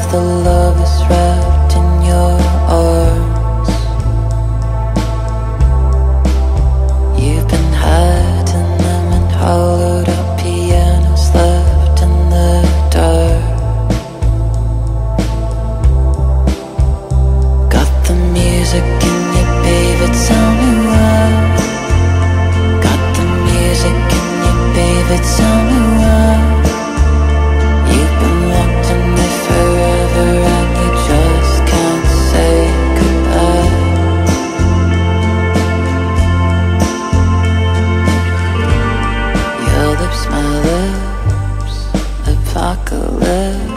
the love is wrapped in your arms. You've been hiding them in hollowed out pianos left in the dark. Got the music in your babe, it's sounding loud. Got the music in your babe, it's sounding loud. You've been locked in me forever and you just can't say goodbye. Your lips, my lips, apocalypse.